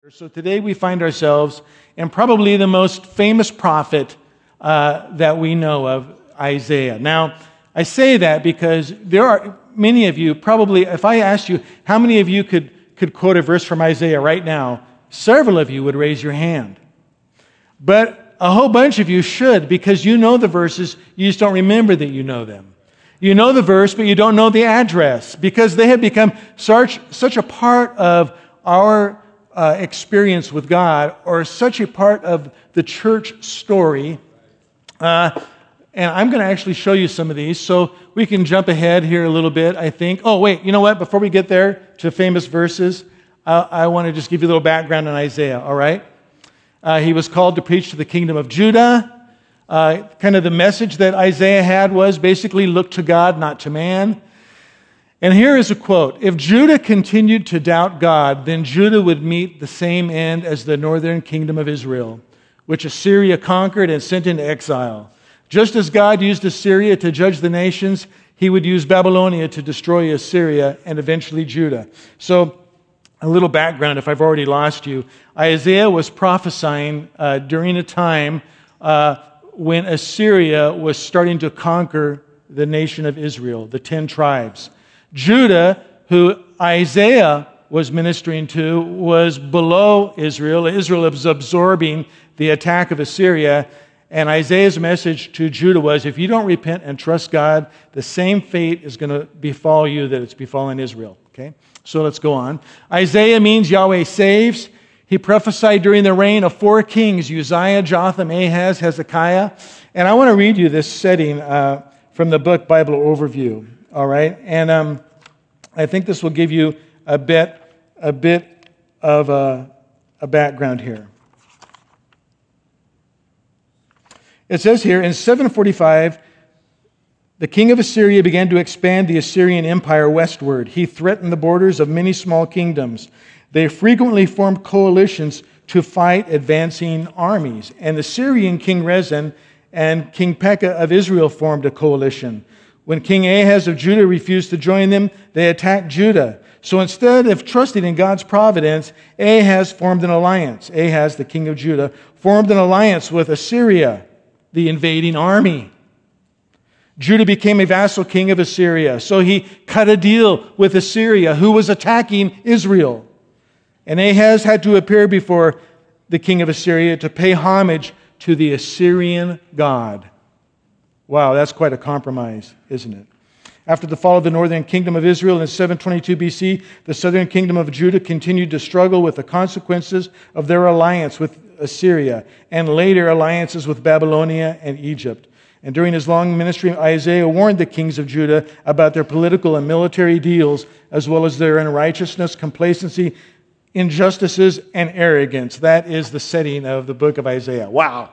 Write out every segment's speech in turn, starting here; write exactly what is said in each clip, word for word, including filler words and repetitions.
So today we find ourselves in probably the most famous prophet uh, that we know of, Isaiah. Now, I say that because there are many of you, probably, if I asked you how many of you could, could quote a verse from Isaiah right now, several of you would raise your hand. But a whole bunch of you should, because you know the verses, you just don't remember that you know them. You know the verse, but you don't know the address, because they have become such, such a part of our Uh, experience with God, or such a part of the church story. Uh, and I'm going to actually show you some of these, so we can jump ahead here a little bit, I think. Oh, wait, you know what? Before we get there to famous verses, uh, I want to just give you a little background on Isaiah, all right? Uh, he was called to preach to the kingdom of Judah. Uh, kind of the message that Isaiah had was basically look to God, not to man. And here is a quote: "If Judah continued to doubt God, then Judah would meet the same end as the northern kingdom of Israel, which Assyria conquered and sent into exile. Just as God used Assyria to judge the nations, he would use Babylonia to destroy Assyria and eventually Judah." So, a little background if I've already lost you. Isaiah was prophesying uh, during a time uh, when Assyria was starting to conquer the nation of Israel, the ten tribes. Judah, who Isaiah was ministering to, was below Israel. Israel was absorbing the attack of Assyria. And Isaiah's message to Judah was, if you don't repent and trust God, the same fate is going to befall you that it's befallen Israel. Okay? So let's go on. Isaiah means Yahweh saves. He prophesied during the reign of four kings, Uzziah, Jotham, Ahaz, Hezekiah. And I want to read you this setting uh, from the book Bible Overview. All right, and um, I think this will give you a bit, a bit of a, a background here. It says here, in seven forty-five, the king of Assyria began to expand the Assyrian empire westward. He threatened the borders of many small kingdoms. They frequently formed coalitions to fight advancing armies. And the Syrian king Rezin and King Pekah of Israel formed a coalition. When King Ahaz of Judah refused to join them, they attacked Judah. So instead of trusting in God's providence, Ahaz formed an alliance. Ahaz, the king of Judah, formed an alliance with Assyria, the invading army. Judah became a vassal king of Assyria. So he cut a deal with Assyria, who was attacking Israel. And Ahaz had to appear before the king of Assyria to pay homage to the Assyrian god. Wow, that's quite a compromise, isn't it? After the fall of the northern kingdom of Israel in seven twenty-two B C, the southern kingdom of Judah continued to struggle with the consequences of their alliance with Assyria, and later alliances with Babylonia and Egypt. And during his long ministry, Isaiah warned the kings of Judah about their political and military deals, as well as their unrighteousness, complacency, injustices, and arrogance. That is the setting of the book of Isaiah. Wow.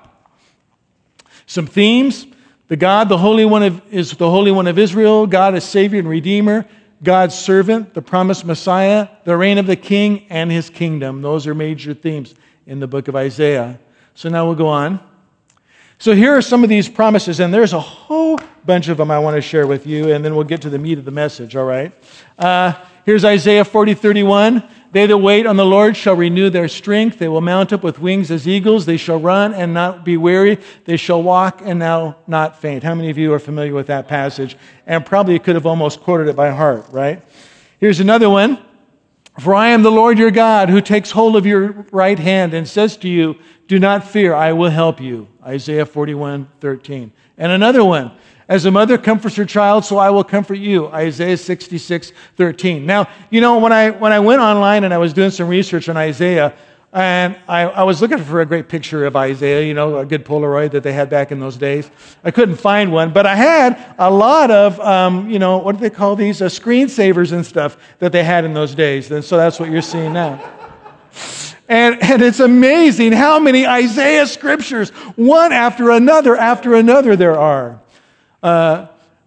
Some themes. The God, the Holy One of, is the Holy One of Israel. God is Savior and Redeemer. God's servant, the promised Messiah, the reign of the King, and His kingdom. Those are major themes in the book of Isaiah. So now we'll go on. So here are some of these promises, and there's a whole bunch of them I want to share with you, and then we'll get to the meat of the message, all right? Uh, here's Isaiah forty thirty-one. "They that wait on the Lord shall renew their strength. They will mount up with wings as eagles. They shall run and not be weary. They shall walk and now not faint." How many of you are familiar with that passage? And probably could have almost quoted it by heart, right? Here's another one. "For I am the Lord your God, who takes hold of your right hand and says to you, 'Do not fear, I will help you.'" Isaiah forty-one thirteen. And another one. "As a mother comforts her child, so I will comfort you." Isaiah sixty-six thirteen. Now, you know, when I when I went online and I was doing some research on Isaiah, and I, I was looking for a great picture of Isaiah, you know, a good Polaroid that they had back in those days. I couldn't find one, but I had a lot of, um, you know, what do they call these? Uh, screensavers and stuff that they had in those days. And so that's what you're seeing now. And, and it's amazing how many Isaiah scriptures, one after another after another, there are. Uh,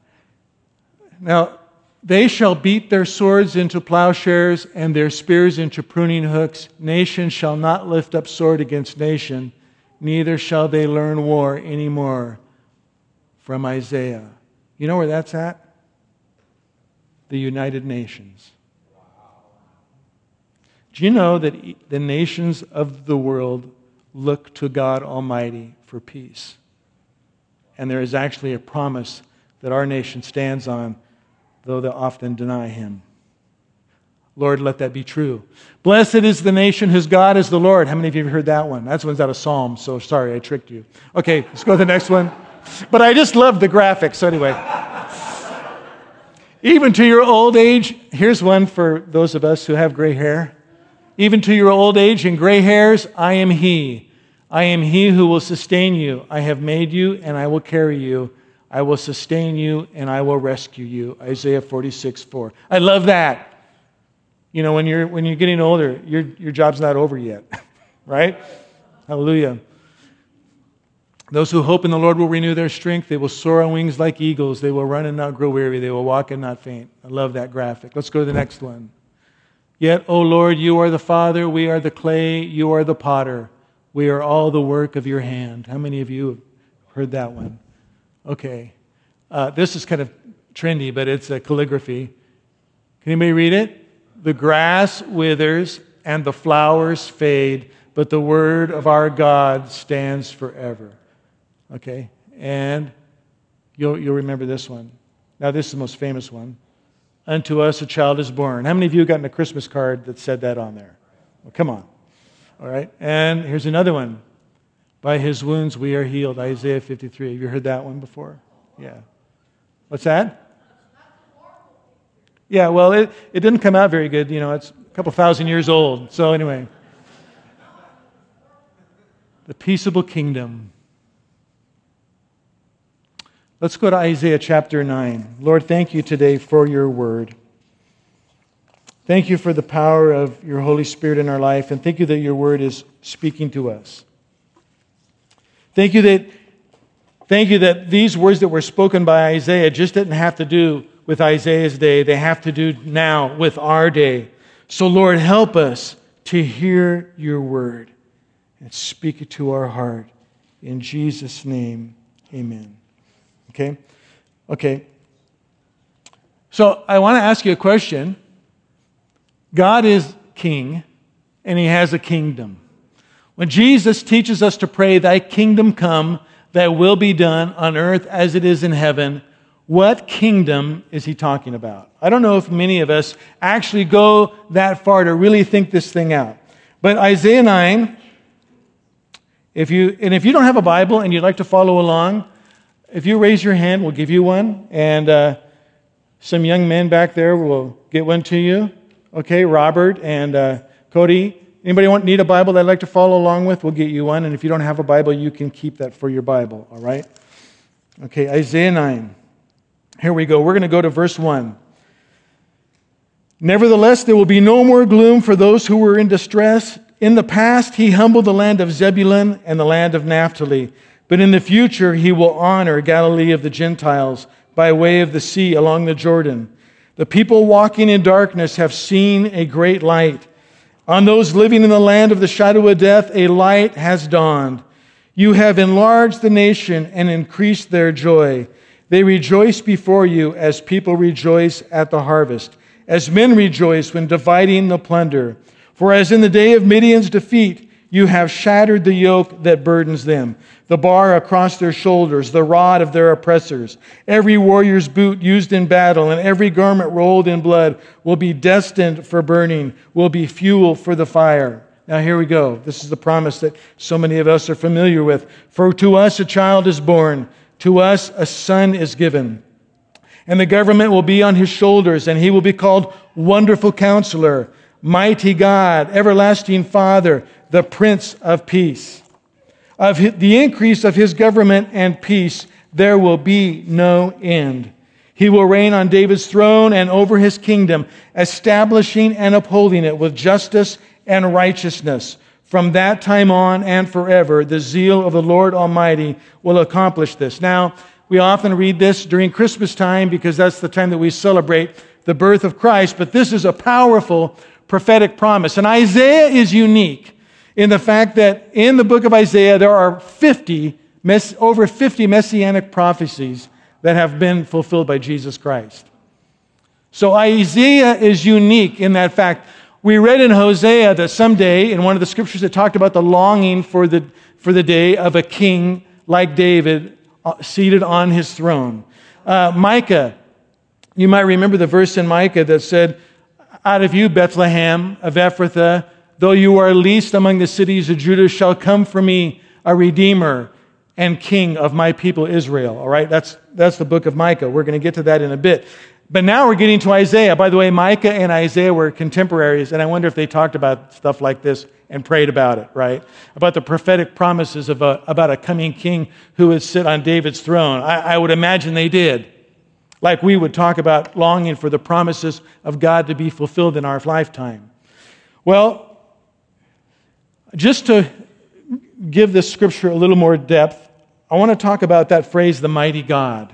now, "They shall beat their swords into plowshares and their spears into pruning hooks. Nation shall not lift up sword against nation, neither shall they learn war anymore." From Isaiah. You know where that's at? The United Nations. Do you know that the nations of the world look to God Almighty for peace? And there is actually a promise that our nation stands on, though they often deny Him. Lord, let that be true. Blessed is the nation whose God is the Lord. How many of you have heard that one? That one's out of Psalms, so sorry, I tricked you. Okay, let's go to the next one. But I just love the graphics, so anyway. Even to your old age, here's one for those of us who have gray hair. Even to your old age and gray hairs, I am He. I am He who will sustain you. I have made you, and I will carry you. I will sustain you, and I will rescue you. Isaiah forty-six four. I love that. You know, when you're when you're getting older, your your job's not over yet, right? Hallelujah. Those who hope in the Lord will renew their strength. They will soar on wings like eagles. They will run and not grow weary. They will walk and not faint. I love that graphic. Let's go to the next one. Yet, O Lord, you are the Father, we are the clay, you are the potter. We are all the work of your hand. How many of you have heard that one? Okay. Uh, this is kind of trendy, but it's a calligraphy. Can anybody read it? The grass withers and the flowers fade, but the word of our God stands forever. Okay? And you'll, you'll remember this one. Now, this is the most famous one. Unto us a child is born. How many of you have gotten a Christmas card that said that on there? Well, come on. All right? And here's another one. By His wounds we are healed. Isaiah fifty-three. Have you heard that one before? Yeah. What's that? Yeah, well, it, it didn't come out very good. You know, it's a couple thousand years old. So anyway. The peaceable kingdom. Let's go to Isaiah chapter nine. Lord, thank you today for your word. Thank you for the power of your Holy Spirit in our life, and thank you that your word is speaking to us. Thank you that, thank you that these words that were spoken by Isaiah just didn't have to do with Isaiah's day. They have to do now with our day. So Lord, help us to hear your word and speak it to our heart. In Jesus' name, amen. Okay? Okay. So I want to ask you a question. God is king, and He has a kingdom. When Jesus teaches us to pray, thy kingdom come, thy will be done on earth as it is in heaven, what kingdom is He talking about? I don't know if many of us actually go that far to really think this thing out. But Isaiah nine, if you and if you don't have a Bible and you'd like to follow along, if you raise your hand, we'll give you one. And uh, some young men back there will get one to you. Okay, Robert and uh, Cody. Anybody want need a Bible that'd like to follow along with? We'll get you one. And if you don't have a Bible, you can keep that for your Bible. All right? Okay, Isaiah nine. Here we go. We're going to go to verse one. Nevertheless, there will be no more gloom for those who were in distress. In the past, He humbled the land of Zebulun and the land of Naphtali. But in the future, He will honor Galilee of the Gentiles by way of the sea along the Jordan. The people walking in darkness have seen a great light. On those living in the land of the shadow of death, a light has dawned. You have enlarged the nation and increased their joy. They rejoice before you as people rejoice at the harvest, as men rejoice when dividing the plunder. For as in the day of Midian's defeat, you have shattered the yoke that burdens them, the bar across their shoulders, the rod of their oppressors. Every warrior's boot used in battle and every garment rolled in blood will be destined for burning, will be fuel for the fire. Now here we go. This is the promise that so many of us are familiar with. For to us a child is born, to us a son is given. And the government will be on His shoulders, and He will be called Wonderful Counselor, Mighty God, Everlasting Father, the Prince of Peace. Of the increase of His government and peace, there will be no end. He will reign on David's throne and over His kingdom, establishing and upholding it with justice and righteousness. From that time on and forever, the zeal of the Lord Almighty will accomplish this. Now, we often read this during Christmas time because that's the time that we celebrate the birth of Christ, but this is a powerful prophetic promise. And Isaiah is unique in the fact that in the book of Isaiah, there are fifty, over fifty messianic prophecies that have been fulfilled by Jesus Christ. So Isaiah is unique in that fact. We read in Hosea that someday, in one of the scriptures, it talked about the longing for the, for the day of a king like David uh, seated on his throne. Uh, Micah, you might remember the verse in Micah that said, out of you, Bethlehem of Ephrathah, though you are least among the cities of Judah, shall come for me a redeemer and king of my people Israel. All right, that's, that's the book of Micah. We're going to get to that in a bit. But now we're getting to Isaiah. By the way, Micah and Isaiah were contemporaries, and I wonder if they talked about stuff like this and prayed about it, right? About the prophetic promises of a, about a coming king who would sit on David's throne. I, I would imagine they did. Like we would talk about longing for the promises of God to be fulfilled in our lifetime. Well, just to give this scripture a little more depth, I want to talk about that phrase, the mighty God.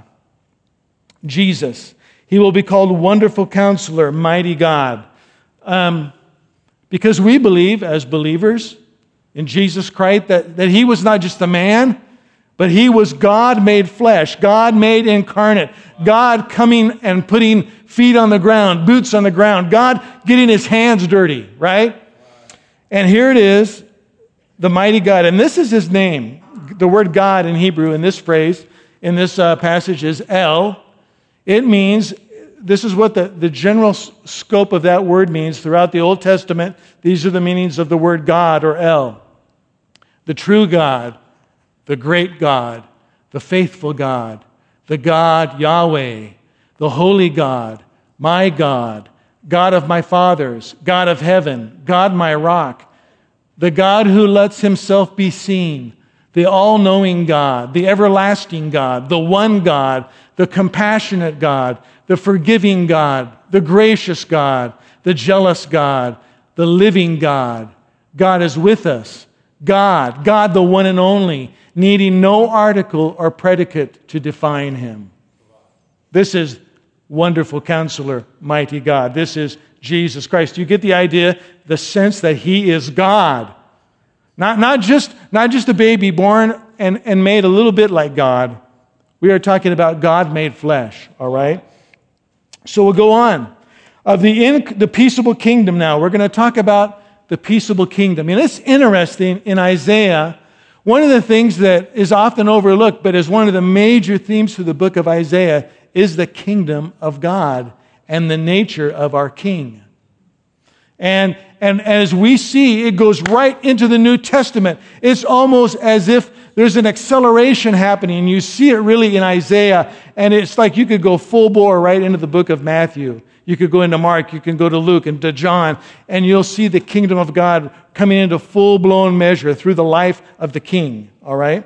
Jesus. He will be called Wonderful Counselor, Mighty God. Um, because we believe, as believers in Jesus Christ, that, that He was not just a man, but He was God made flesh, God made incarnate, God coming and putting feet on the ground, boots on the ground, God getting His hands dirty, right? And here it is, the mighty God. And this is His name. The word God in Hebrew in this phrase, in this uh, passage is El. It means, this is what the, the general s- scope of that word means throughout the Old Testament. These are the meanings of the word God or El. The true God, the great God, the faithful God, the God Yahweh, the holy God, my God, God of my fathers, God of heaven, God my rock, the God who lets Himself be seen, the all-knowing God, the everlasting God, the one God, the compassionate God, the forgiving God, the gracious God, the jealous God, the living God. God is with us. God, God the one and only, needing no article or predicate to define Him. This is Wonderful Counselor, Mighty God. This is Jesus Christ. Do you get the idea, the sense that He is God? Not, not, just, not just a baby born and, and made a little bit like God. We are talking about God made flesh, all right? So we'll go on. Of the, in, the peaceable kingdom now, we're going to talk about the peaceable kingdom. And it's interesting in Isaiah, one of the things that is often overlooked, but is one of the major themes for the book of Isaiah, is the kingdom of God and the nature of our King. And, and as we see, it goes right into the New Testament. It's almost as if there's an acceleration happening. You see it really in Isaiah, and it's like you could go full bore right into the book of Matthew. You could go into Mark, you can go to Luke and to John, and you'll see the kingdom of God coming into full-blown measure through the life of the King, all right?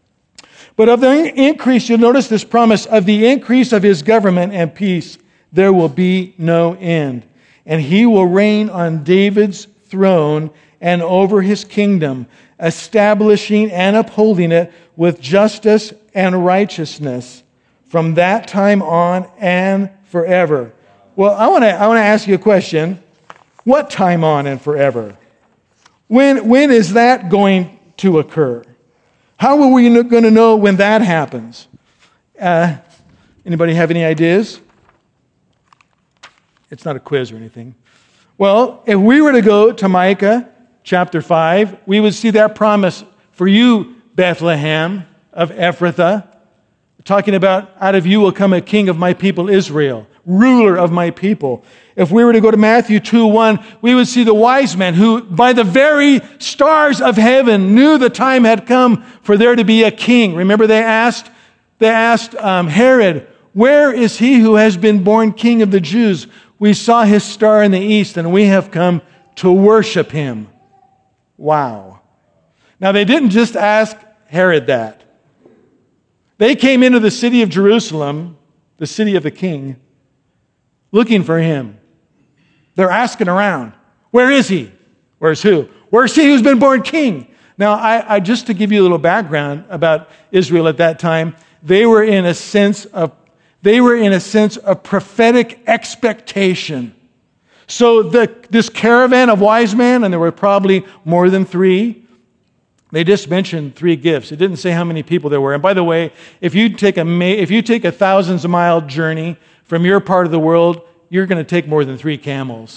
But of the increase, you'll notice this promise, of the increase of His government and peace, there will be no end. And He will reign on David's throne and over His kingdom, establishing and upholding it with justice and righteousness from that time on and forever. Well, I want to I want to ask you a question. What time on and forever? When when is that going to occur? How are we going to know when that happens? Uh, anybody have any ideas? It's not a quiz or anything. Well, if we were to go to Micah chapter five, we would see that promise for you, Bethlehem of Ephrathah, talking about, out of you will come a king of my people Israel, ruler of my people. If we were to go to Matthew two one, we would see the wise men who, by the very stars of heaven, knew the time had come for there to be a king. Remember they asked, they asked um, Herod, where is he who has been born king of the Jews? We saw his star in the east, and we have come to worship him. Wow. Now, they didn't just ask Herod that. They came into the city of Jerusalem, the city of the king, looking for him. They're asking around, where is he? Where's who? Where's he who's been born king? Now, I, I just to give you a little background about Israel at that time, they were in a sense of They were in a sense of prophetic expectation. So the, this caravan of wise men, and there were probably more than three, they just mentioned three gifts. It didn't say how many people there were. And by the way, if you take a if you take a thousands of mile journey from your part of the world, you're going to take more than three camels.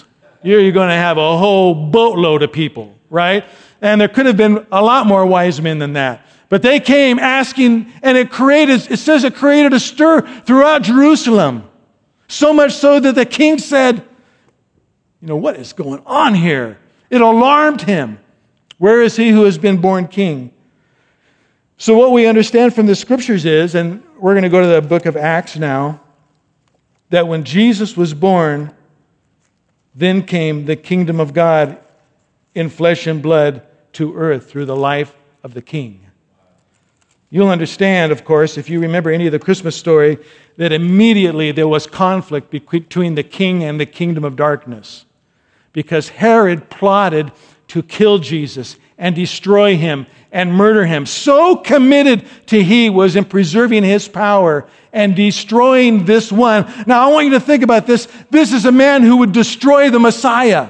you're going to have a whole boatload of people, right? And there could have been a lot more wise men than that. But they came asking, and it created, it says it created a stir throughout Jerusalem. So much so that the king said, you know, what is going on here? It alarmed him. Where is he who has been born king? So what we understand from the scriptures is, and we're going to go to the book of Acts now, that when Jesus was born, then came the kingdom of God in flesh and blood to earth through the life of the king. You'll understand, of course, if you remember any of the Christmas story, that immediately there was conflict between the king and the kingdom of darkness, because Herod plotted to kill Jesus and destroy him and murder him. So committed to he was in preserving his power and destroying this one. Now, I want you to think about this. This is a man who would destroy the Messiah.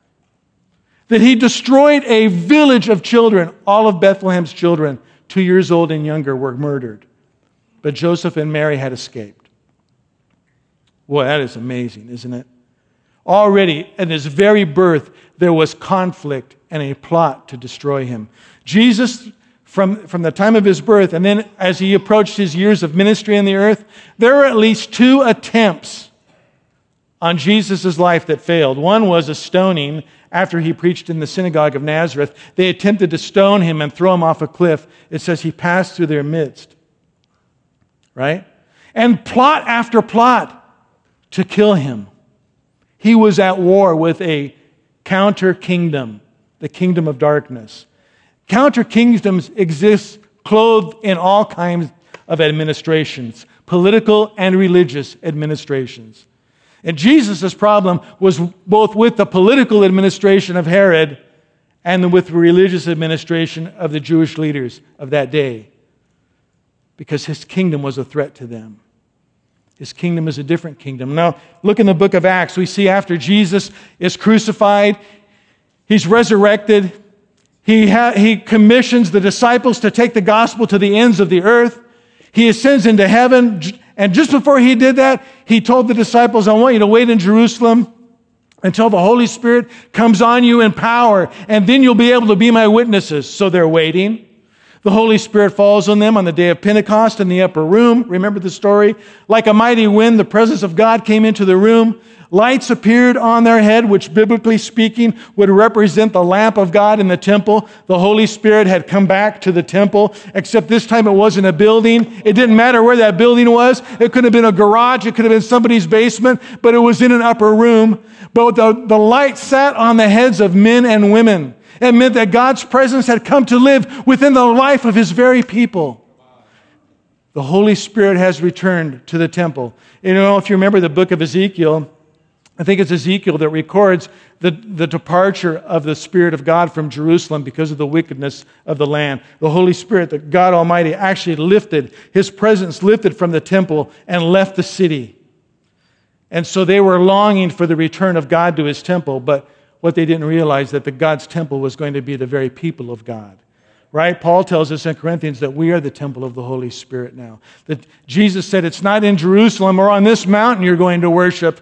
That he destroyed a village of children. All of Bethlehem's children, two years old and younger, were murdered. But Joseph and Mary had escaped. Boy, that is amazing, isn't it? Already, at his very birth, there was conflict and a plot to destroy him. Jesus, from, from the time of his birth, and then as he approached his years of ministry on the earth, there were at least two attempts on Jesus' life that failed. One was a stoning after he preached in the synagogue of Nazareth. They attempted to stone him and throw him off a cliff. It says he passed through their midst. Right? And plot after plot to kill him. He was at war with a counter kingdom, the kingdom of darkness. Counter kingdoms exist clothed in all kinds of administrations, political and religious administrations. And Jesus' problem was both with the political administration of Herod and with the religious administration of the Jewish leaders of that day, because his kingdom was a threat to them. His kingdom is a different kingdom. Now, look in the book of Acts. We see after Jesus is crucified, he's resurrected. He, ha- he commissions the disciples to take the gospel to the ends of the earth. He ascends into heaven. And just before he did that, he told the disciples, I want you to wait in Jerusalem until the Holy Spirit comes on you in power, and then you'll be able to be my witnesses. So they're waiting. The Holy Spirit falls on them on the day of Pentecost in the upper room. Remember the story? Like a mighty wind, the presence of God came into the room. Lights appeared on their head, which biblically speaking would represent the lamp of God in the temple. The Holy Spirit had come back to the temple, except this time it wasn't a building. It didn't matter where that building was. It could have been a garage. It could have been somebody's basement, but it was in an upper room. But the, the light sat on the heads of men and women. It meant that God's presence had come to live within the life of his very people. The Holy Spirit has returned to the temple. You know, if you remember the book of Ezekiel, I think it's Ezekiel that records the, the departure of the Spirit of God from Jerusalem because of the wickedness of the land. The Holy Spirit, that God Almighty actually lifted, his presence lifted from the temple and left the city. And so they were longing for the return of God to his temple, but what they didn't realize that the God's temple was going to be the very people of God. Right? Paul tells us in Corinthians that we are the temple of the Holy Spirit now. That Jesus said it's not in Jerusalem or on this mountain you're going to worship.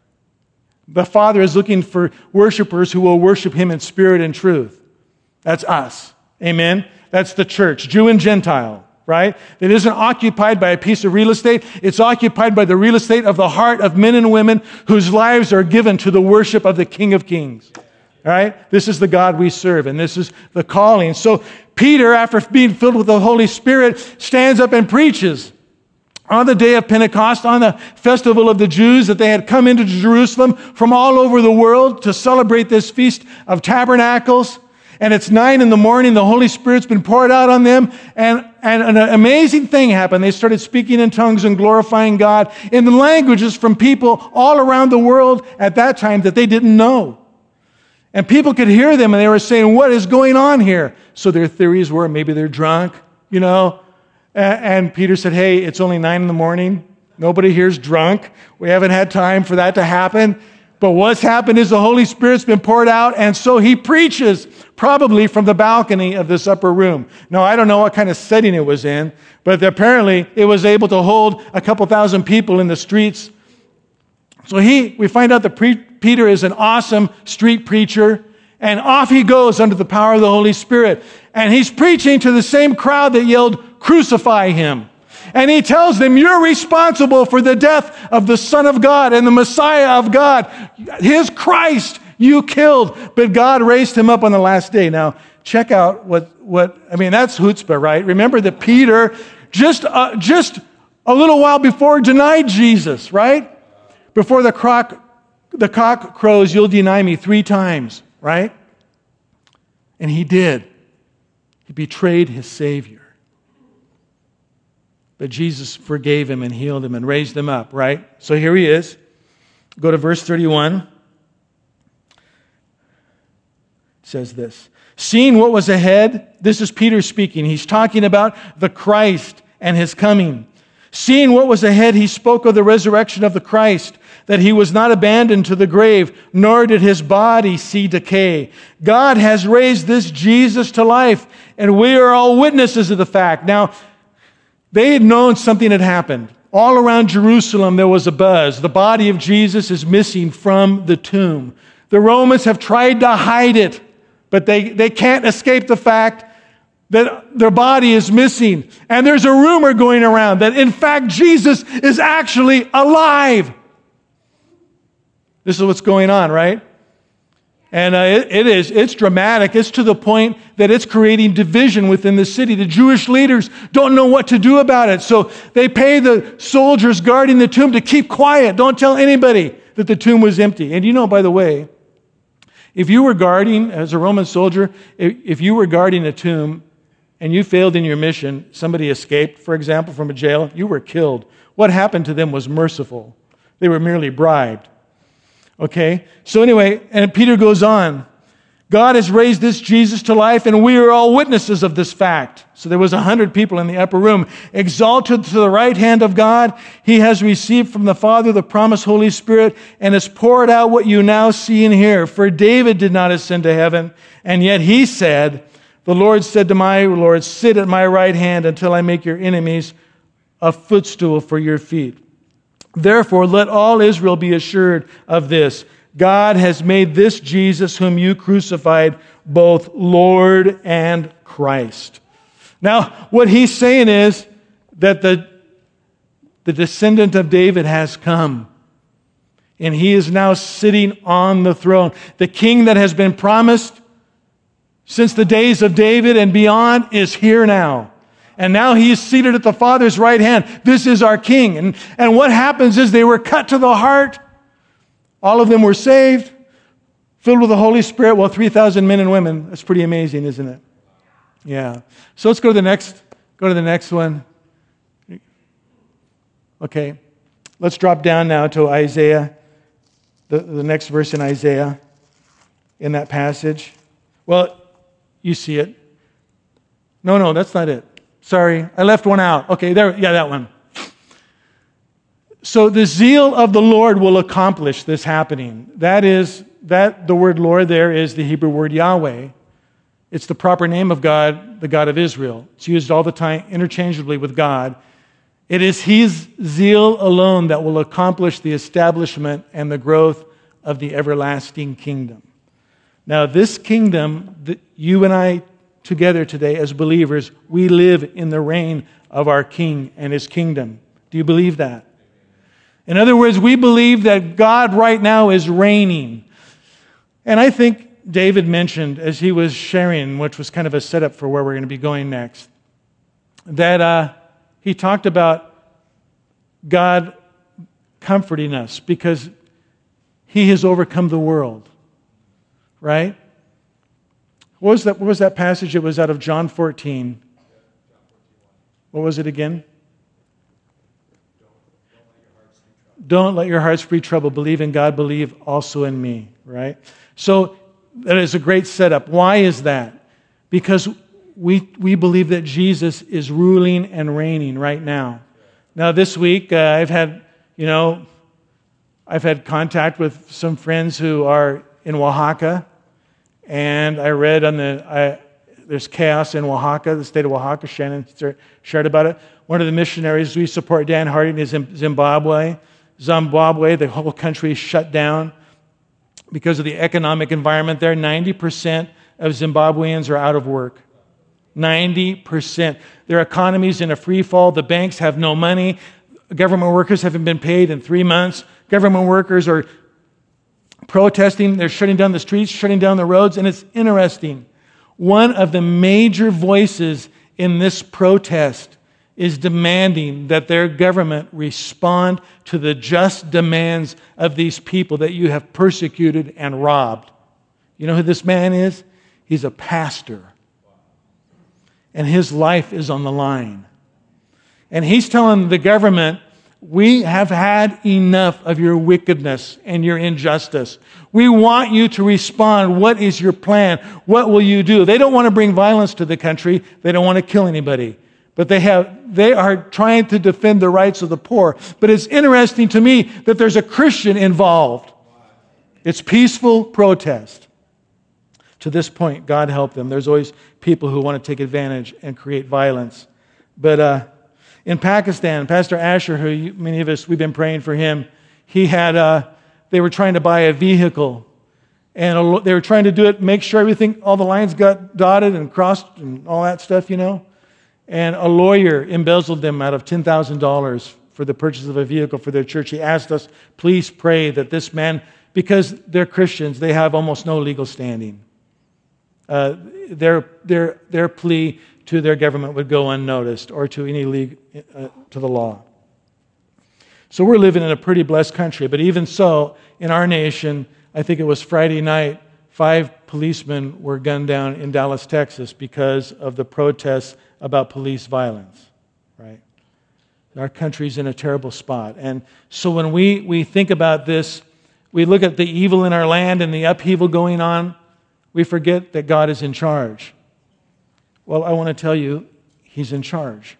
The Father is looking for worshipers who will worship him in spirit and truth. That's us. Amen? That's the church, Jew and Gentile. Right? It isn't occupied by a piece of real estate. It's occupied by the real estate of the heart of men and women whose lives are given to the worship of the King of Kings. All right? This is the God we serve, and this is the calling. So Peter, after being filled with the Holy Spirit, stands up and preaches. On the day of Pentecost, on the festival of the Jews, that they had come into Jerusalem from all over the world to celebrate this Feast of Tabernacles. And it's nine in the morning, the Holy Spirit's been poured out on them, and, and an amazing thing happened. They started speaking in tongues and glorifying God in the languages from people all around the world at that time that they didn't know. And people could hear them, and they were saying, what is going on here? So their theories were, maybe they're drunk, you know. And Peter said, hey, it's only nine in the morning. Nobody here's drunk. We haven't had time for that to happen. But what's happened is the Holy Spirit's been poured out, and so he preaches, probably from the balcony of this upper room. Now, I don't know what kind of setting it was in, but apparently it was able to hold a couple thousand people in the streets. So he, we find out the pre- Peter is an awesome street preacher, and off he goes under the power of the Holy Spirit. And he's preaching to the same crowd that yelled, "Crucify him." And he tells them, you're responsible for the death of the Son of God and the Messiah of God. His Christ you killed, but God raised him up on the last day. Now, check out what, what I mean, that's chutzpah, right? Remember that Peter, just, uh, just a little while before, denied Jesus, right? Before the cock, the cock crows, you'll deny me three times, right? And he did. He betrayed his Savior. But Jesus forgave him and healed him and raised him up, right? So here he is. Go to verse thirty-one. It says this. Seeing what was ahead, this is Peter speaking. He's talking about the Christ and his coming. Seeing what was ahead, he spoke of the resurrection of the Christ, that he was not abandoned to the grave, nor did his body see decay. God has raised this Jesus to life, and we are all witnesses of the fact. Now, they had known something had happened. All around Jerusalem, there was a buzz. The body of Jesus is missing from the tomb. The Romans have tried to hide it, but they, they can't escape the fact that their body is missing. And there's a rumor going around that, in fact, Jesus is actually alive. This is what's going on, right? And uh, it, it is, it's dramatic. It's to the point that it's creating division within the city. The Jewish leaders don't know what to do about it. So they pay the soldiers guarding the tomb to keep quiet. Don't tell anybody that the tomb was empty. And you know, by the way, if you were guarding, as a Roman soldier, if, if you were guarding a tomb and you failed in your mission, somebody escaped, for example, from a jail, you were killed. What happened to them was merciful. They were merely bribed. Okay, so anyway, and Peter goes on. God has raised this Jesus to life, and we are all witnesses of this fact. So there was a hundred people in the upper room. Exalted to the right hand of God, he has received from the Father the promised Holy Spirit, and has poured out what you now see and hear. For David did not ascend to heaven, and yet he said, the Lord said to my Lord, sit at my right hand until I make your enemies a footstool for your feet. Therefore, let all Israel be assured of this. God has made this Jesus whom you crucified both Lord and Christ. Now, what he's saying is that the, the descendant of David has come. And he is now sitting on the throne. The king that has been promised since the days of David and beyond is here now. And now he is seated at the Father's right hand. This is our king. And, and what happens is they were cut to the heart. All of them were saved, filled with the Holy Spirit. Well, three thousand men and women. That's pretty amazing, isn't it? Yeah. So let's go to the next, go to the next one. Okay. Let's drop down now to Isaiah, the, the next verse in Isaiah, in that passage. Well, you see it. No, no, that's not it. Sorry, I left one out. Okay, there, yeah, that one. So the zeal of the Lord will accomplish this happening. That is, that the word Lord there is the Hebrew word Yahweh. It's the proper name of God, the God of Israel. It's used all the time interchangeably with God. It is his zeal alone that will accomplish the establishment and the growth of the everlasting kingdom. Now, this kingdom that you and I together today as believers, we live in the reign of our King and his kingdom. Do you believe that? In other words, we believe that God right now is reigning. And I think David mentioned as he was sharing, which was kind of a setup for where we're going to be going next, that uh, he talked about God comforting us because he has overcome the world. Right? What was that, what was that passage? It was out of John fourteen. What was it again? Don't let your hearts be troubled. Believe in God, believe also in me. Right? So that is a great setup. Why is that? Because we we believe that Jesus is ruling and reigning right now. Now this week uh, I've had, you know, I've had contact with some friends who are in Oaxaca. And I read on the, I, there's chaos in Oaxaca, the state of Oaxaca. Shannon shared about it. One of the missionaries we support, Dan Harding, is in Zimbabwe. Zimbabwe, the whole country is shut down. because of the economic environment there, ninety percent of Zimbabweans are out of work. ninety percent. Their economy's in a free fall. The banks have no money. Government workers haven't been paid in three months. Government workers are protesting. They're shutting down the streets, shutting down the roads. And it's interesting. One of the major voices in this protest is demanding that their government respond to the just demands of these people that you have persecuted and robbed. You know who this man is? He's a pastor. And his life is on the line. And he's telling the government, we have had enough of your wickedness and your injustice. We want you to respond. What is your plan? What will you do? They don't want to bring violence to the country. They don't want to kill anybody. But they have, they are trying to defend the rights of the poor. But it's interesting to me that there's a Christian involved. It's peaceful protest. To this point, God help them. There's always people who want to take advantage and create violence. But uh, in Pakistan, Pastor Asher, who you, many of us, we've been praying for him, he had, uh, they were trying to buy a vehicle. And a, they were trying to do it, make sure everything, all the lines got dotted and crossed and all that stuff, you know. And a lawyer embezzled them out of ten thousand dollars for the purchase of a vehicle for their church. He asked us, please pray that this man, because they're Christians, they have almost no legal standing. Uh, their their their plea to their government would go unnoticed, or to any league uh, to the law. So we're living in a pretty blessed country, but even so, in our nation, I think it was Friday night, five policemen were gunned down in Dallas, Texas, because of the protests about police violence. Right? Our country's in a terrible spot, and so when we we think about this, we look at the evil in our land and the upheaval going on. We forget that God is in charge. Well, I want to tell you, He's in charge.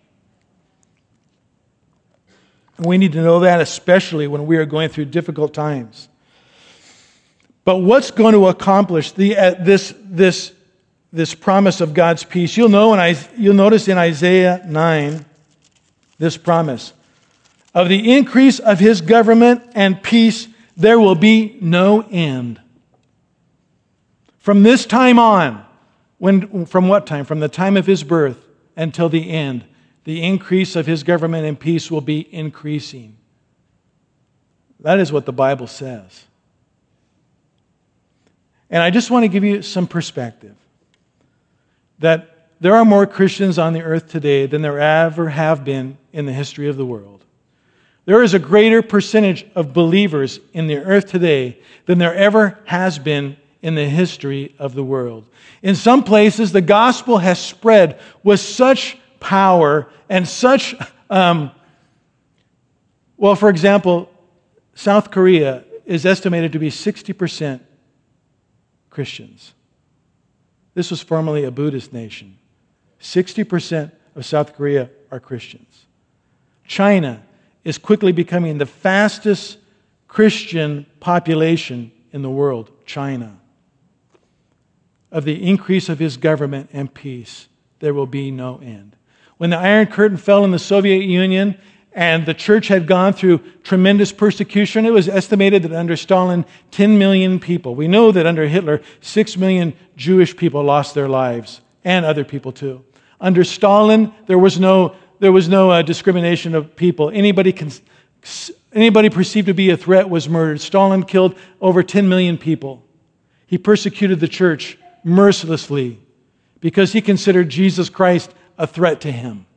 We need to know that, especially when we are going through difficult times. But what's going to accomplish the uh, this this this promise of God's peace? You'll know, and you'll notice in Isaiah nine this promise of the increase of His government and peace. There will be no end. From this time on, when from what time? From the time of His birth until the end, the increase of His government and peace will be increasing. That is what the Bible says. And I just want to give you some perspective. That there are more Christians on the earth today than there ever have been in the history of the world. There is a greater percentage of believers in the earth today than there ever has been in the history of the world. In some places, the gospel has spread with such power and such, um, well, for example, South Korea is estimated to be sixty percent Christians. This was formerly a Buddhist nation. sixty percent of South Korea are Christians. China is quickly becoming the fastest Christian population in the world. China. Of the increase of His government and peace, there will be no end. When the Iron Curtain fell in the Soviet Union and the church had gone through tremendous persecution, it was estimated that under Stalin, ten million people. We know that under Hitler, six million Jewish people lost their lives, and other people too. Under Stalin, there was no there was no uh, discrimination of people. Anybody can, anybody perceived to be a threat was murdered. Stalin killed over ten million people. He persecuted the church mercilessly because he considered Jesus Christ a threat to him.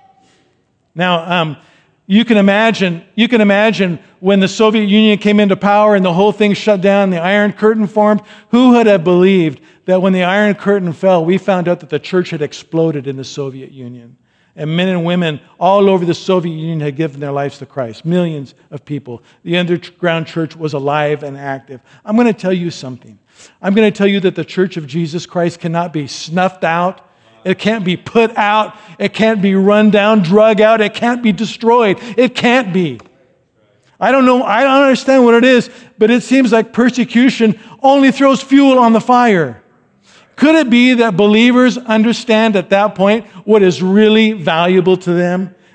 Now, um, you can imagine, you can imagine when the Soviet Union came into power and the whole thing shut down, the Iron Curtain formed. Who would have believed that when the Iron Curtain fell, we found out that the church had exploded in the Soviet Union? And men and women all over the Soviet Union had given their lives to Christ. Millions of people. The underground church was alive and active. I'm going to tell you something. I'm going to tell you that the Church of Jesus Christ cannot be snuffed out. It can't be put out. It can't be run down, drug out. It can't be destroyed. It can't be. I don't know. I don't understand what it is, but it seems like persecution only throws fuel on the fire. Could it be that believers understand at that point what is really valuable to them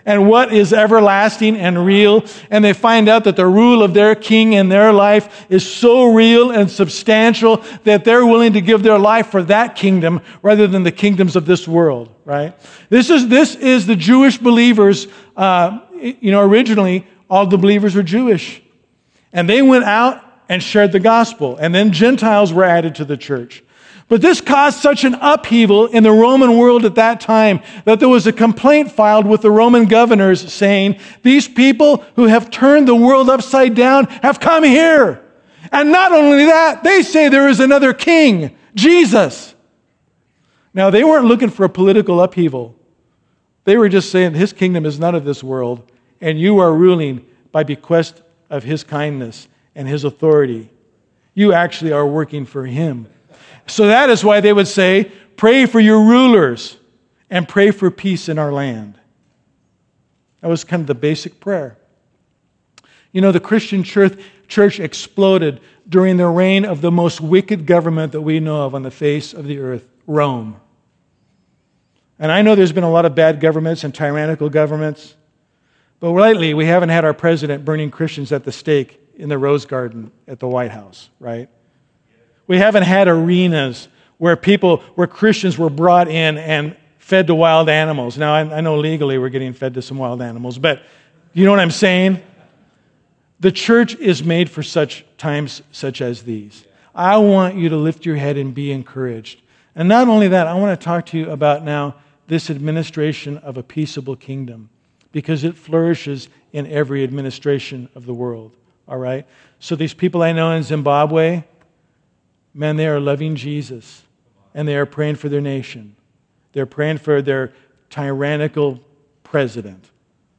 and what is everlasting and real. And they find out that the rule of their king in their life is so real and substantial that they're willing to give their life for that kingdom rather than the kingdoms of this world, right? This is, this is the Jewish believers. Uh, you know, originally, all the believers were Jewish. And they went out and shared the gospel. And then Gentiles were added to the church. But this caused such an upheaval in the Roman world at that time that there was a complaint filed with the Roman governors saying, these people who have turned the world upside down have come here. And not only that, they say there is another king, Jesus. Now, they weren't looking for a political upheaval. They were just saying his kingdom is not of this world, and you are ruling by bequest of his kindness and his authority. You actually are working for him. So that is why they would say, pray for your rulers and pray for peace in our land. That was kind of the basic prayer. You know, the Christian church, church exploded during the reign of the most wicked government that we know of on the face of the earth, Rome. And I know there's been a lot of bad governments and tyrannical governments, but lately we haven't had our president burning Christians at the stake in the Rose Garden at the White House, right? We haven't had arenas where people, where Christians were brought in and fed to wild animals. Now, I, I know legally we're getting fed to some wild animals, but you know what I'm saying? The church is made for such times such as these. I want you to lift your head and be encouraged. And not only that, I want to talk to you about now this administration of a peaceable kingdom, because it flourishes in every administration of the world. All right? So these people I know in Zimbabwe, man, they are loving Jesus, and they are praying for their nation. They're praying for their tyrannical president.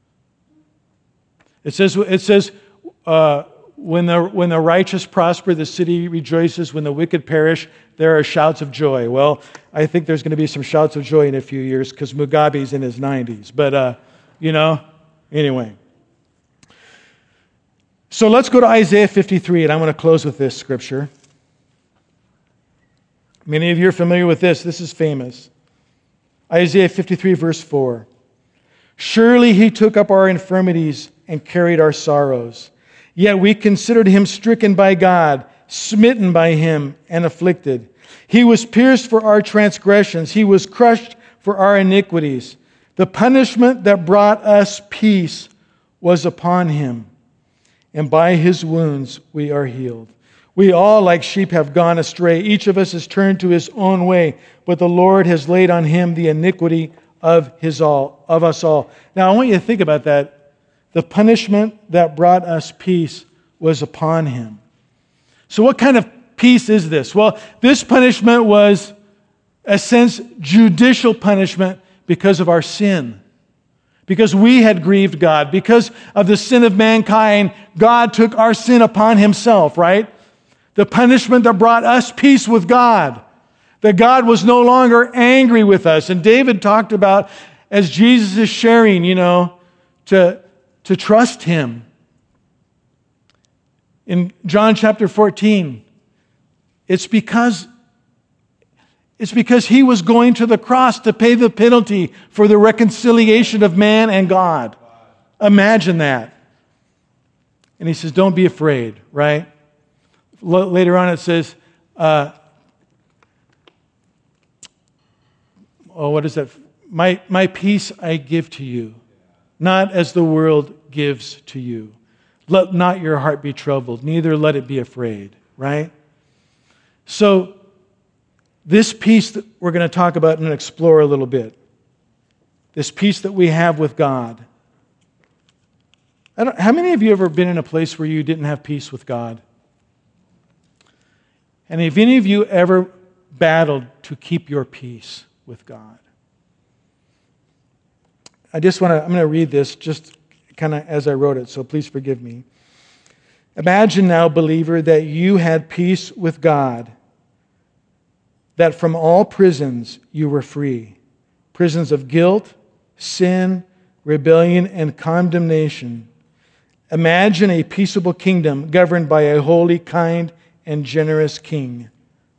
It says, it says uh, when, the, when the righteous prosper, the city rejoices. When the wicked perish, there are shouts of joy. Well, I think there's going to be some shouts of joy in a few years because Mugabe's in his nineties. But, uh, you know, anyway. So let's go to Isaiah fifty-three, and I'm going to close with this scripture. Many of you are familiar with this. This is famous. Isaiah fifty-three, verse four. Surely he took up our infirmities and carried our sorrows. Yet we considered him stricken by God, smitten by him, and afflicted. He was pierced for our transgressions. He was crushed for our iniquities. The punishment that brought us peace was upon him, and by his wounds we are healed. We all, like sheep, have gone astray. Each of us has turned to his own way, but the Lord has laid on him the iniquity of his all, of us all. Now, I want you to think about that. The punishment that brought us peace was upon him. So what kind of peace is this? Well, this punishment was, a sense, judicial punishment because of our sin. Because we had grieved God. Because of the sin of mankind, God took our sin upon himself, right? The punishment that brought us peace with God. That God was no longer angry with us. And David talked about, as Jesus is sharing, you know, to, to trust him. In John chapter fourteen, it's because, it's because he was going to the cross to pay the penalty for the reconciliation of man and God. Imagine that. And he says, don't be afraid, right? Later on it says, uh, oh, what is that? My, my peace I give to you, not as the world gives to you. Let not your heart be troubled, neither let it be afraid, right? So, this peace that we're going to talk about and explore a little bit, this peace that we have with God. I don't, how many of you ever been in a place where you didn't have peace with God? And have any of you ever battled to keep your peace with God? I just want to, I'm going to read this just kind of as I wrote it, so please forgive me. Imagine now, believer, that you had peace with God, that from all prisons you were free. Prisons of guilt, sin, rebellion, and condemnation. Imagine a peaceable kingdom governed by a holy, kind, and generous king,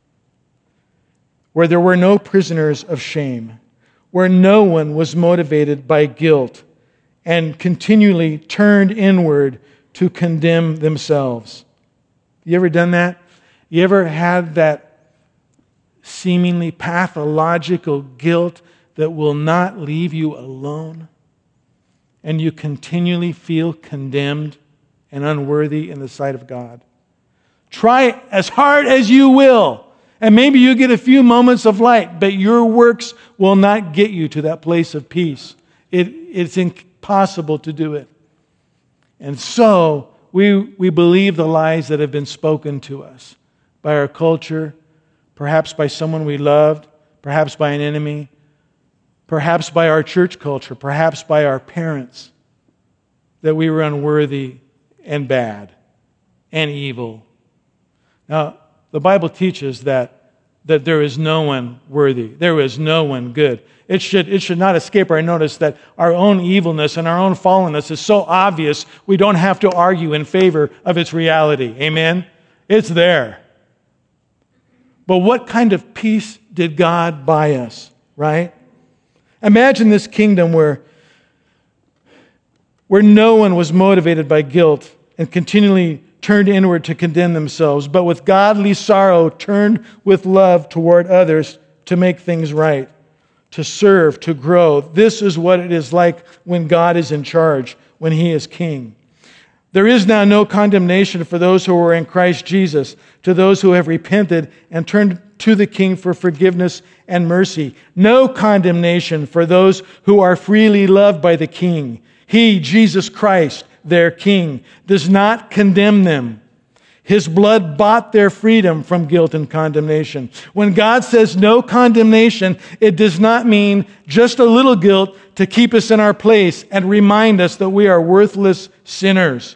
where there were no prisoners of shame, where no one was motivated by guilt, and continually turned inward to condemn themselves. You ever done that? You ever had that seemingly pathological guilt that will not leave you alone? And you continually feel condemned and unworthy in the sight of God. Try as hard as you will, and maybe you get a few moments of light, but your works will not get you to that place of peace. It, it's impossible to do it. And so, we, we believe the lies that have been spoken to us by our culture, perhaps by someone we loved, perhaps by an enemy, perhaps by our church culture, perhaps by our parents, that we were unworthy and bad and evil. Now, the Bible teaches that, that there is no one worthy. There is no one good. It should, it should not escape our notice that our own evilness and our own fallenness is so obvious we don't have to argue in favor of its reality. Amen? It's there. But what kind of peace did God buy us, right? Imagine this kingdom where, where no one was motivated by guilt and continually turned inward to condemn themselves, but with godly sorrow turned with love toward others to make things right, to serve, to grow. This is what it is like when God is in charge, when He is King. There is now no condemnation for those who are in Christ Jesus, to those who have repented and turned to the King for forgiveness and mercy. No condemnation for those who are freely loved by the King. He, Jesus Christ, their King, does not condemn them. His blood bought their freedom from guilt and condemnation. When God says no condemnation, it does not mean just a little guilt to keep us in our place and remind us that we are worthless sinners.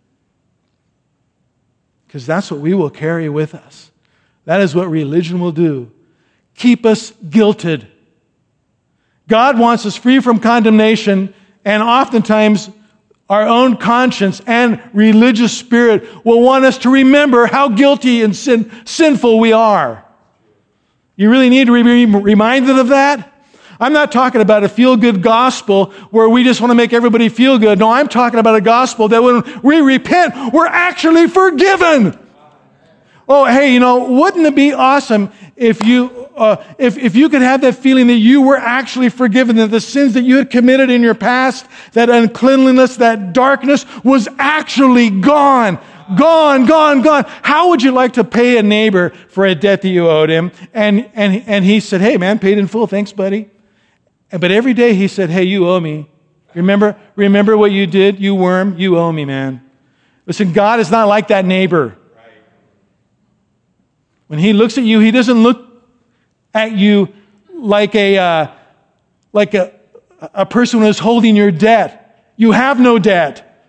Because that's what we will carry with us. That is what religion will do. Keep us guilted. God wants us free from condemnation, and oftentimes our own conscience and religious spirit will want us to remember how guilty and sin, sinful we are. You really need to be reminded of that? I'm not talking about a feel-good gospel where we just want to make everybody feel good. No, I'm talking about a gospel that when we repent, we're actually forgiven. Oh, hey, you know, wouldn't it be awesome if you uh, if if you could have that feeling that you were actually forgiven, that the sins that you had committed in your past, that uncleanliness, that darkness was actually gone. Gone, gone, gone. How would you like to pay a neighbor for a debt that you owed him? And and and he said, hey, man, paid in full. Thanks, buddy. But every day he said, hey, you owe me. Remember, remember what you did, you worm? You owe me, man. Listen, God is not like that neighbor. When He looks at you, He doesn't look at you like a uh, like a, a person who is holding your debt. You have no debt.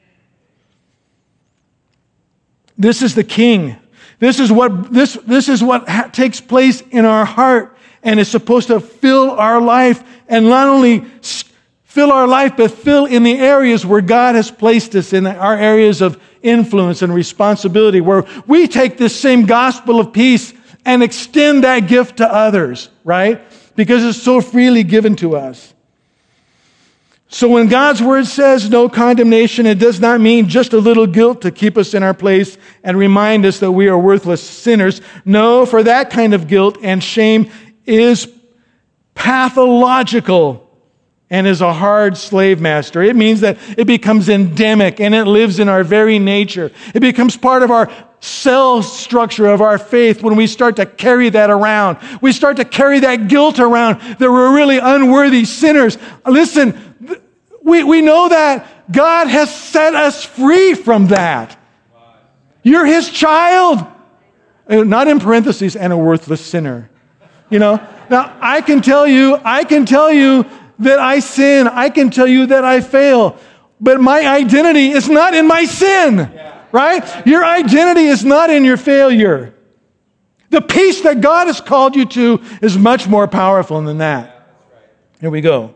This is the King. This is what this this is what ha- takes place in our heart, and is supposed to fill our life, and not only fill our life, but fill in the areas where God has placed us, in our areas of influence and responsibility, where we take this same gospel of peace and extend that gift to others, right? Because it's so freely given to us. So when God's word says no condemnation, it does not mean just a little guilt to keep us in our place and remind us that we are worthless sinners. No, for that kind of guilt and shame is pathological and is a hard slave master. It means that it becomes endemic and it lives in our very nature. It becomes part of our cell structure of our faith when we start to carry that around. We start to carry that guilt around that we're really unworthy sinners. Listen, we, we know that God has set us free from that. You're His child. Not in parentheses, and a worthless sinner. You know? Now, I can tell you, I can tell you that I sin. I can tell you that I fail. But my identity is not in my sin. Yeah. Right? Your identity is not in your failure. The peace that God has called you to is much more powerful than that. Yeah, that's right. Here we go.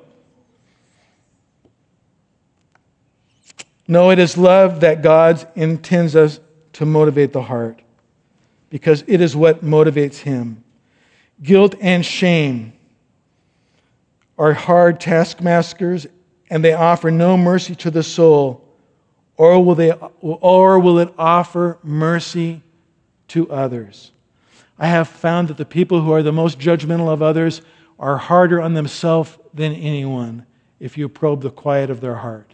No, it is love that God intends us to motivate the heart, because it is what motivates Him. Guilt and shame are hard taskmasters and they offer no mercy to the soul, or will they, or will it offer mercy to others? I have found that the people who are the most judgmental of others are harder on themselves than anyone if you probe the quiet of their heart.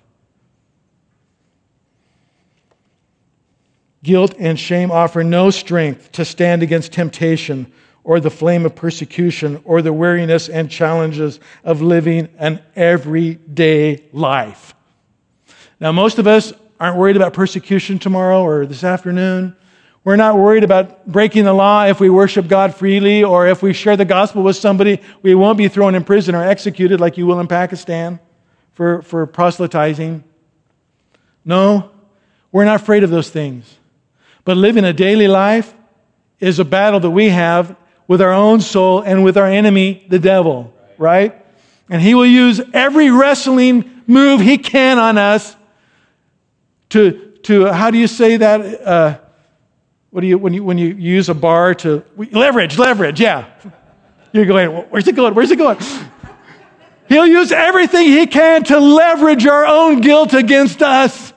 Guilt and shame offer no strength to stand against temptation or the flame of persecution or the weariness and challenges of living an everyday life. Now, most of us aren't worried about persecution tomorrow or this afternoon. We're not worried about breaking the law if we worship God freely, or if we share the gospel with somebody, we won't be thrown in prison or executed like you will in Pakistan for, for proselytizing. No, we're not afraid of those things. But living a daily life is a battle that we have with our own soul and with our enemy, the devil, right? And he will use every wrestling move he can on us to, to how do you say that? Uh, what do you when you when you use a bar to leverage, leverage, yeah. You're going, where's it going? Where's it going? He'll use everything he can to leverage our own guilt against us.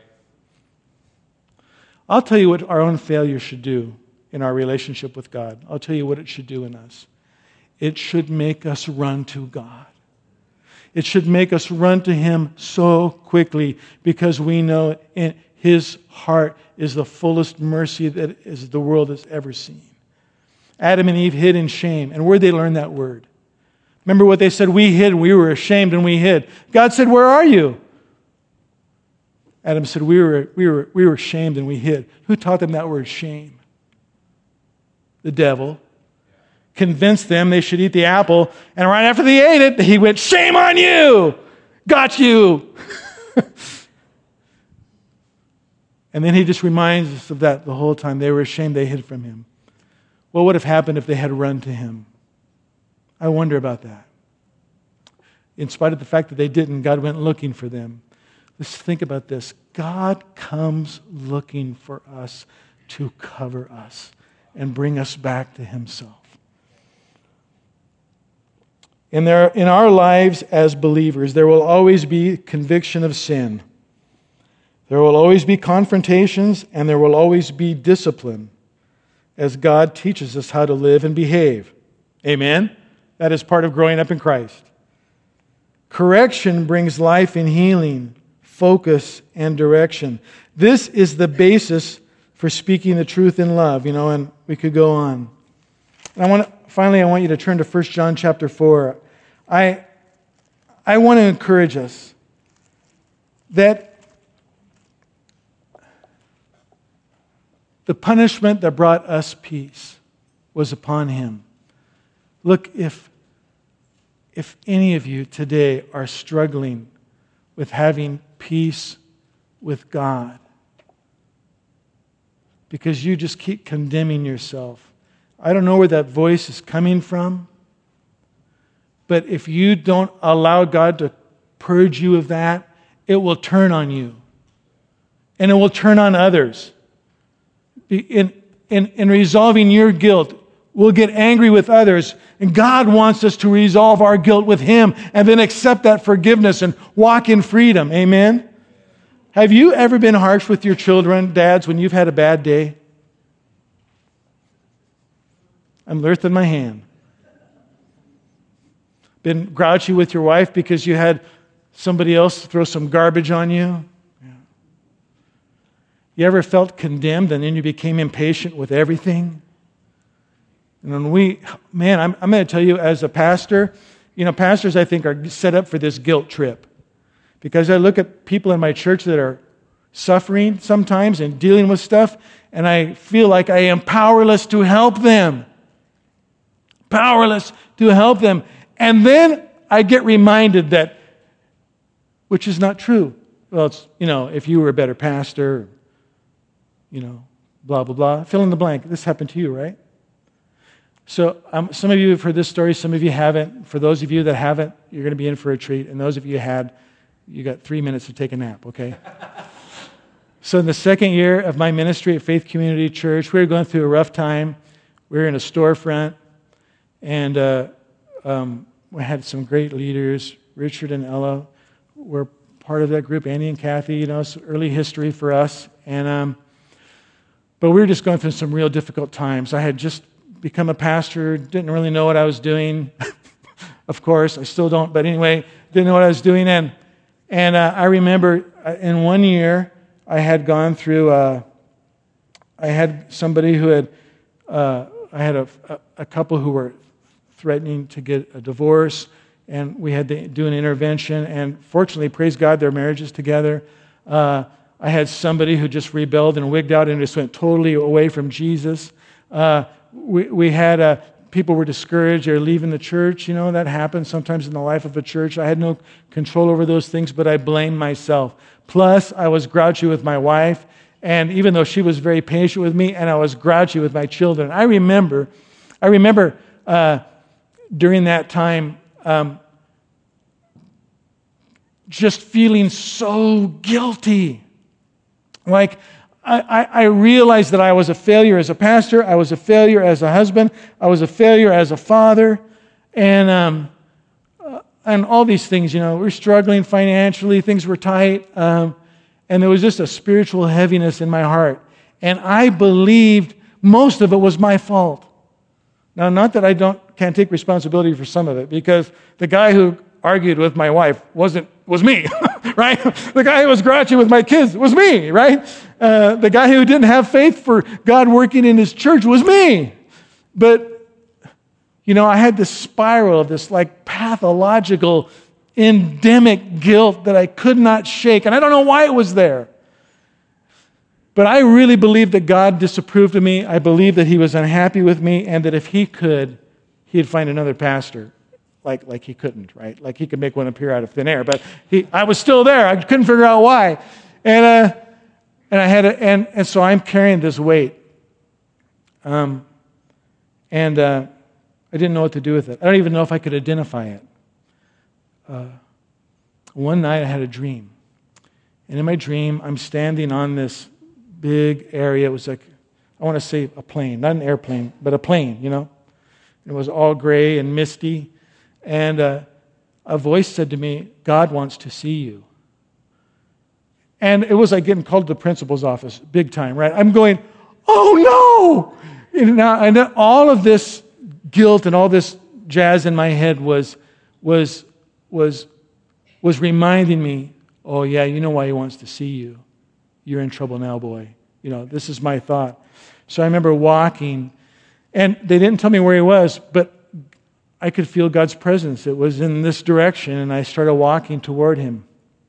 I'll tell you what our own failure should do in our relationship with God. I'll tell you what it should do in us. It should make us run to God. It should make us run to Him so quickly because we know in His heart is the fullest mercy that is the world has ever seen. Adam and Eve hid in shame. And where'd they learn that word? Remember what they said? We hid, we were ashamed, and we hid. God said, where are you? Adam said, we were, we were, we were ashamed and we hid. Who taught them that word shame? The devil. Convinced them they should eat the apple, and right after they ate it, he went, shame on you! Got you! And then he just reminds us of that the whole time. They were ashamed, they hid from him. What would have happened if they had run to him? I wonder about that. In spite of the fact that they didn't, God went looking for them. Let's think about this. God comes looking for us to cover us and bring us back to Himself. In, their, in our lives as believers, there will always be conviction of sin. There will always be confrontations, and there will always be discipline as God teaches us how to live and behave. Amen? That is part of growing up in Christ. Correction brings life and healing, focus and direction. This is the basis for speaking the truth in love, you know, and we could go on. And I want to, finally, I want you to turn to First John chapter four. I, I want to encourage us that the punishment that brought us peace was upon Him. Look, if, if any of you today are struggling with having peace with God because you just keep condemning yourself, I don't know where that voice is coming from, but if you don't allow God to purge you of that, it will turn on you. And it will turn on others. In, in, in resolving your guilt, we'll get angry with others. And God wants us to resolve our guilt with Him and then accept that forgiveness and walk in freedom. Amen? Have you ever been harsh with your children, dads, when you've had a bad day? I'm lifting my hand. Been grouchy with your wife because you had somebody else throw some garbage on you? Yeah. You ever felt condemned and then you became impatient with everything? And when we, man, I'm, I'm going to tell you as a pastor, you know, pastors I think are set up for this guilt trip. Because I look at people in my church that are suffering sometimes and dealing with stuff, and I feel like I am powerless to help them. Powerless to help them. And then I get reminded that, which is not true. Well, it's, you know, if you were a better pastor, you know, blah, blah, blah. Fill in the blank. This happened to you, right? So um, some of you have heard this story, some of you haven't. For those of you that haven't, you're going to be in for a treat. And those of you who had, you got three minutes to take a nap, okay? So in the second year of my ministry at Faith Community Church, we were going through a rough time. We were in a storefront, and uh, um, we had some great leaders, Richard and Ella. were part of that group, Andy and Kathy. You know, it's early history for us. And um, but we were just going through some real difficult times. I had just become a pastor, didn't really know what I was doing. Of course, I still don't. But anyway, didn't know what I was doing. And and uh, I remember in one year I had gone through. Uh, I had somebody who had. Uh, I had a, a, a couple who were threatening to get a divorce, and we had to do an intervention. And fortunately, praise God, their marriage is together. Uh, I had somebody who just rebelled and wigged out and just went totally away from Jesus. Uh, we, we had uh, people were discouraged. They're leaving the church. You know, that happens sometimes in the life of a church. I had no control over those things, but I blamed myself. Plus, I was grouchy with my wife. And even though she was very patient with me, and I was grouchy with my children, I remember, I remember uh, during that time, um, just feeling so guilty. Like I, I, I realized that I was a failure as a pastor, I was a failure as a husband, I was a failure as a father, and um, uh, and all these things. You know, we're struggling financially, things were tight. Um, And there was just a spiritual heaviness in my heart. And I believed most of it was my fault. Now, not that I don't can't take responsibility for some of it, because the guy who argued with my wife wasn't was me, right? The guy who was grouchy with my kids was me, right? Uh, the guy who didn't have faith for God working in his church was me. But, you know, I had this spiral of this like pathological endemic guilt that I could not shake. And I don't know why it was there. But I really believed that God disapproved of me. I believed that he was unhappy with me, and that if he could, he'd find another pastor. Like, like he couldn't, right? Like he could make one appear out of thin air. But he, I was still there. I couldn't figure out why. And uh, and I had a, and, and so I'm carrying this weight. Um, and uh, I didn't know what to do with it. I don't even know if I could identify it. Uh, one night I had a dream. And in my dream, I'm standing on this big area. It was like, I want to say a plane, not an airplane, but a plane, you know. It was all gray and misty. And uh, a voice said to me, God wants to see you. And it was like getting called to the principal's office, big time, right? I'm going, oh no! And now, and then all of this guilt and all this jazz in my head was was was was reminding me, oh yeah, you know why he wants to see you. You're in trouble now, boy. You know, this is my thought. So I remember walking, and they didn't tell me where he was, but I could feel God's presence. It was in this direction, and I started walking toward him.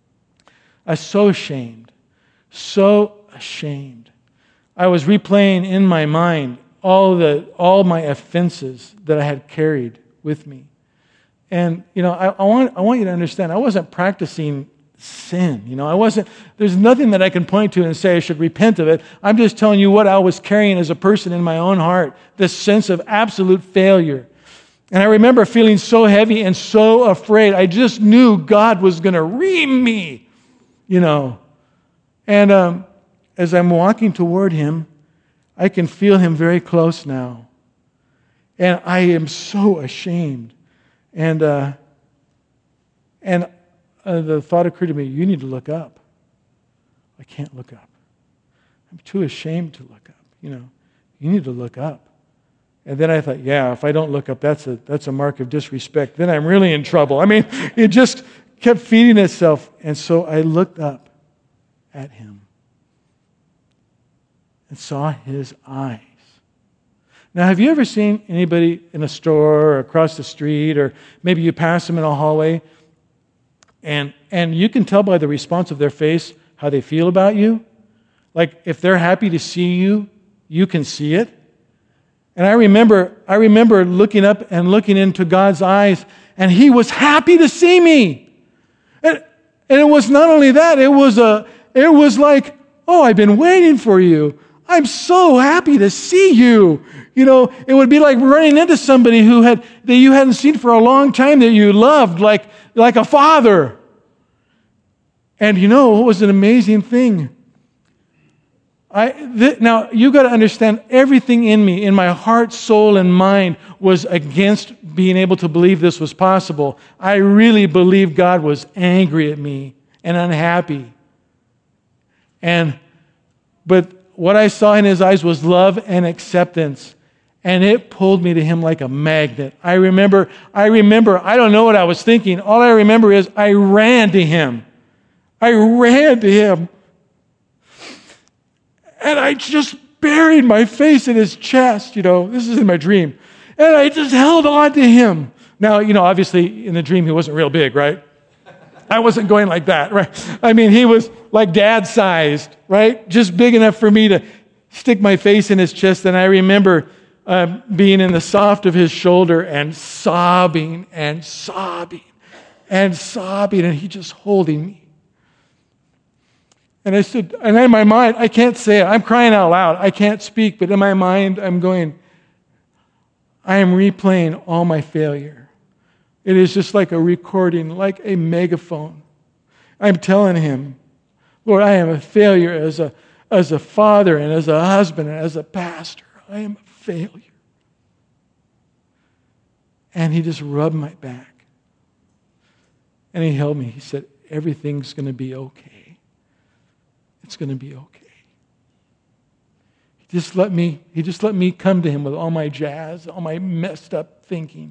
I was so ashamed, so ashamed. I was replaying in my mind all the all my offenses that I had carried with me. And, you know, I, I want I want you to understand, I wasn't practicing sin. You know, I wasn't, there's nothing that I can point to and say I should repent of it. I'm just telling you what I was carrying as a person in my own heart, this sense of absolute failure. And I remember feeling so heavy and so afraid. I just knew God was going to ream me, you know. And um, as I'm walking toward him, I can feel him very close now. And I am so ashamed. And uh, and uh, the thought occurred to me, you need to look up. I can't look up. I'm too ashamed to look up. You know, you need to look up. And then I thought, yeah, if I don't look up, that's a that's a mark of disrespect. Then I'm really in trouble. I mean, it just kept feeding itself. And so I looked up at him and saw his eyes. Now, have you ever seen anybody in a store or across the street, or maybe you pass them in a hallway, and and you can tell by the response of their face how they feel about you? Like, if they're happy to see you, you can see it. And I remember, I remember looking up and looking into God's eyes, and he was happy to see me. And, and it was not only that, it was a, it was like, oh, I've been waiting for you. I'm so happy to see you. You know, it would be like running into somebody who had that you hadn't seen for a long time, that you loved, like, like a father. And you know, what was an amazing thing? I, th- now, you got to understand, everything in me, in my heart, soul, and mind, was against being able to believe this was possible. I really believed God was angry at me and unhappy. And, but what I saw in His eyes was love and acceptance. And it pulled me to Him like a magnet. I remember, I remember, I don't know what I was thinking. All I remember is I ran to Him. I ran to Him. And I just buried my face in His chest, you know. This is in my dream. And I just held on to Him. Now, you know, obviously in the dream He wasn't real big, right? I wasn't going like that, right? I mean, He was like dad-sized, right? Just big enough for me to stick my face in His chest. And I remember uh, being in the soft of His shoulder and sobbing and sobbing and sobbing. And He just holding me. And I said, and in my mind, I can't say it. I'm crying out loud. I can't speak, but in my mind, I'm going, I am replaying all my failure. It is just like a recording, like a megaphone. I'm telling Him, Lord, I am a failure as a, as a father and as a husband and as a pastor. I am a failure. And He just rubbed my back. And He held me. He said, everything's going to be okay. It's going to be okay. He just let me, he just let me come to Him with all my jazz, all my messed up thinking.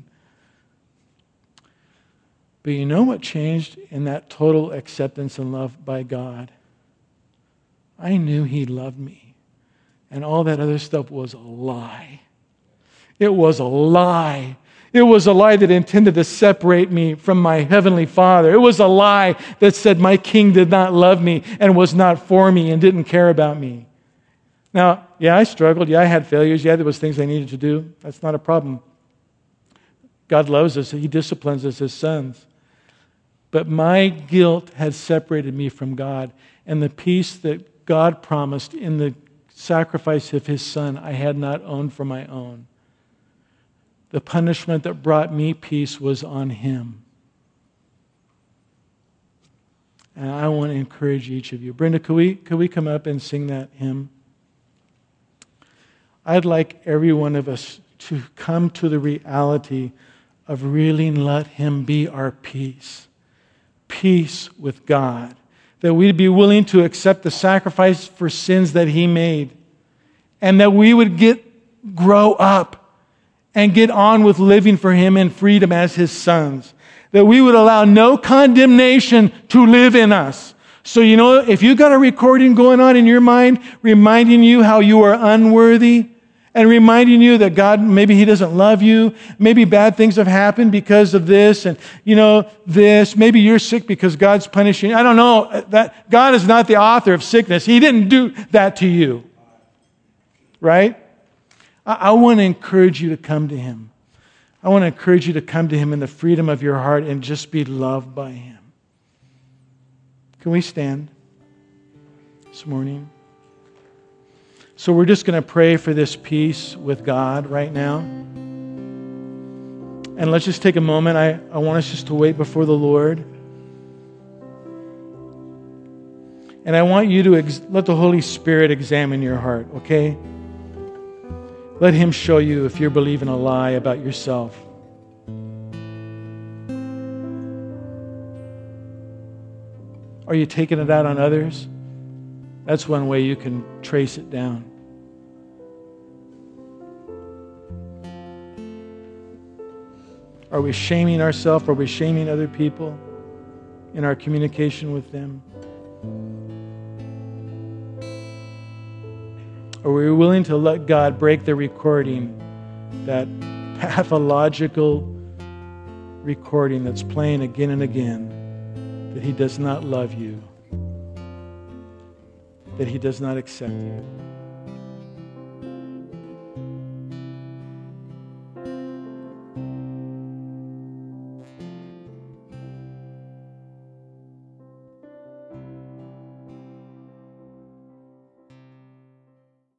But you know what changed in that total acceptance and love by God? I knew He loved me. And all that other stuff was a lie. It was a lie. It was a lie that intended to separate me from my Heavenly Father. It was a lie that said my King did not love me and was not for me and didn't care about me. Now, yeah, I struggled. Yeah, I had failures. Yeah, there was things I needed to do. That's not a problem. God loves us. He disciplines us as sons. But my guilt had separated me from God. And the peace that God promised in the sacrifice of His Son, I had not owned for my own. The punishment that brought me peace was on Him. And I want to encourage each of you. Brenda, could we, could we come up and sing that hymn? I'd like every one of us to come to the reality of really let Him be our peace. Peace with God. That we'd be willing to accept the sacrifice for sins that He made. And that we would get grow up and get on with living for Him in freedom as His sons. That we would allow no condemnation to live in us. So, you know, if you got a recording going on in your mind, reminding you how you are unworthy, and reminding you that God, maybe He doesn't love you, maybe bad things have happened because of this, and, you know, this, maybe you're sick because God's punishing you. I don't know. That God is not the author of sickness. He didn't do that to you. Right? I want to encourage you to come to Him. I want to encourage you to come to Him in the freedom of your heart and just be loved by Him. Can we stand this morning? So we're just going to pray for this peace with God right now. And let's just take a moment. I, I want us just to wait before the Lord. And I want you to ex- let the Holy Spirit examine your heart, okay? Let Him show you if you're believing a lie about yourself. Are you taking it out on others? That's one way you can trace it down. Are we shaming ourselves? Are we shaming other people in our communication with them? Are we willing to let God break the recording, that pathological recording that's playing again and again, that He does not love you, that He does not accept you?